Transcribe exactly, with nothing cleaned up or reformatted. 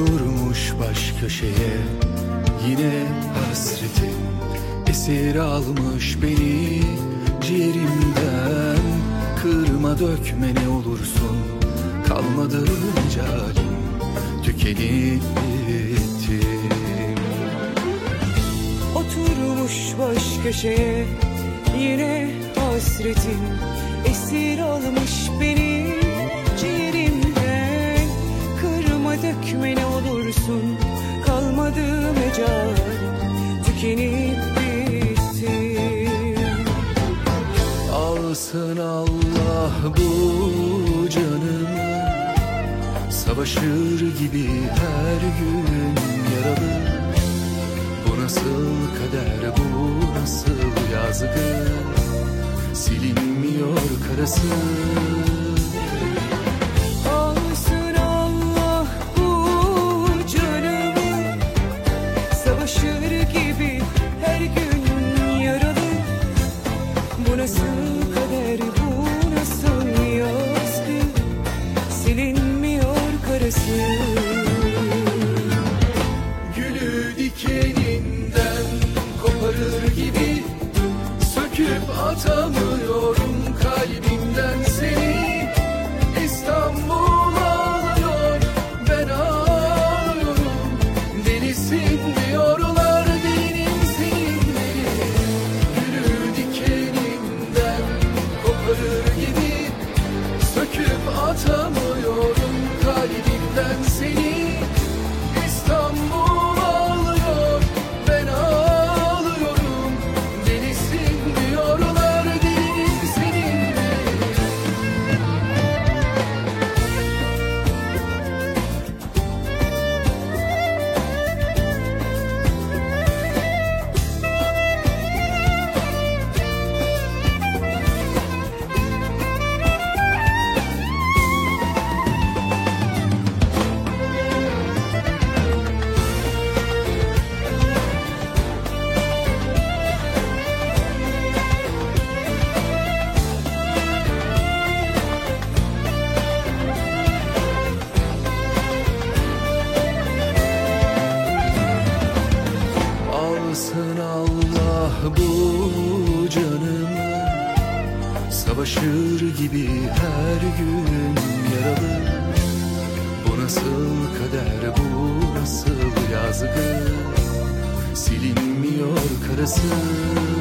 Oturmuş baş köşeye yine hasretin esir almış beni ciğerimden. Kırma dökme ne olursun, kalmadı mecalim, tükenip bittim. Oturmuş baş köşeye yine hasretin esir almış beni ciğerimden. Kırma dökme ne olursun, kalmadı mecalim, tükenip bittim. Alsın Allah bu canımı, savaşır gibi her gün yaralı. Bu nasıl kader, bu nasıl yazgı, silinmiyor karası. Alsın Allah bu canımı, savaşır gibi her gün yaralı. Bu nasıl kader, bu nasıl yazgı, silinmiyor karası. Gülü dikeninden koparır gibi söküp atamıyorum kalbimden seni. İstanbul ağlıyor, ben ağlıyorum. Delisin diyorlar, delinin seninle. Gülü dikeninden koparır gibi söküp atamıyorum kalbimden seni. İstanbul ağlıyor, ben ağlıyorum. Delisin diyorlar, delinin seninle. Alsın Allah bu canımı, savaşır gibi her gün yaralı. Bu nasıl kader, bu nasıl yazgı, silinmiyor karası.